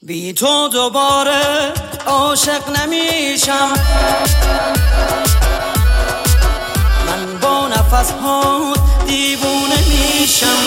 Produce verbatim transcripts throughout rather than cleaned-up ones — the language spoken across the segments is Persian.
بی تو دوباره عاشق نمیشم، من با نفس ها دیوونه میشم.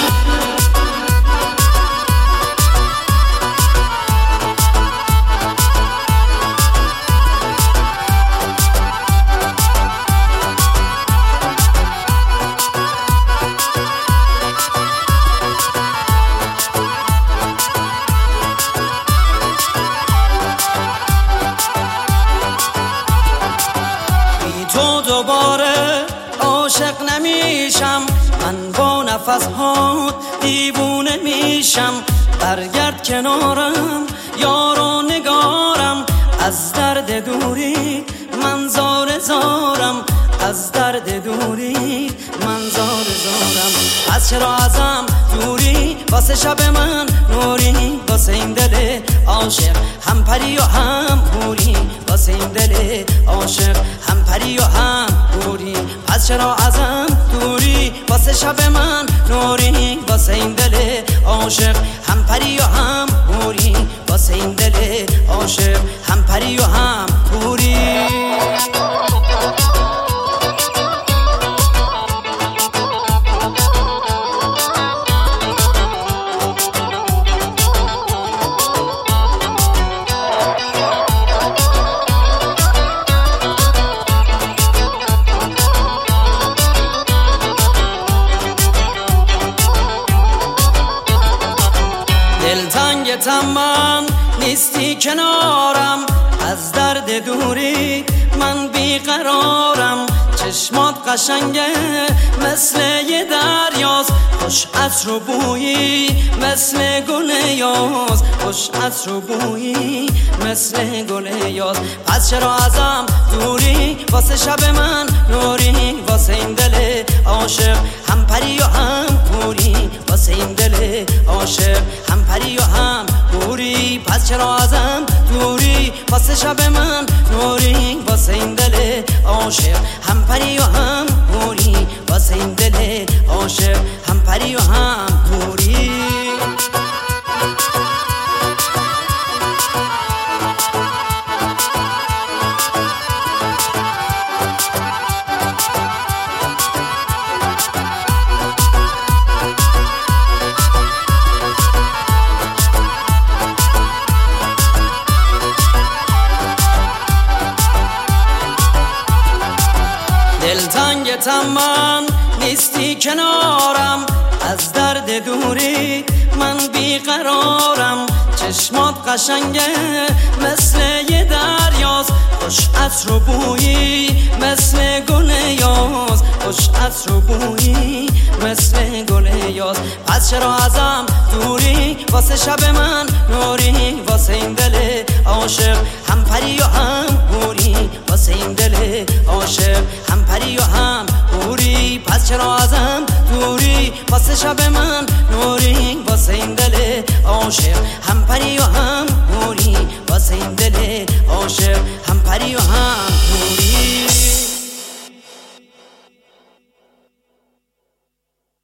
تو دوباره عاشق نمیشم، من با نفس ها دیوونه میشم. برگرد کنارم یارو نگارم، از درد دوری من زار زارم، از درد دوری من زار زارم. از چرا ازم دوری واسه شب من نوری، واسه این دل عاشق هم پری و هم حوری، واسه این دل عاشق هم پری و هم حوری. از چرا ازم دوری واسه شب من نوری، واسه این دل عاشق هم پری و هم حوری، واسه این دل عاشق هم پری و هم حوری. دلتنگتم من نیستی کنارم، از درد دوری من بیقرارم. چشمات قشنگه مثل یه دریاست، خوش عطر و بویی مثل گل یاس، خوش عطر و بویی مثل گل یاس. پس چرا ازم دوری واسه شب من نوری، واسه این دل عاشق هم پری و هم حوری، واسه این دل عاشق هم پری و هم حوری. پس چرا ازم دوری واسه شب من نوری، واسه این دل عاشق هم پری و هم حوری، واسه این دل عاشق هم پری و هم حوری. دلتنگتم من نیستی کنارم، از درد دوری من بیقرارم. چشمات قشنگه مثل یه دریاست، خوش عطر و بویی مثل گل یاس، خوش عطر و بویی مثل گل یاس. پس چرا ازم دوری واسه شب من نوری، واسه این دل عاشق هم پری و هم حوری، واسه این دل عاشق هم پری و هم حوری. پس چرا ازم دوری واسه شب من نوری، واسه این دل عاشق هم پری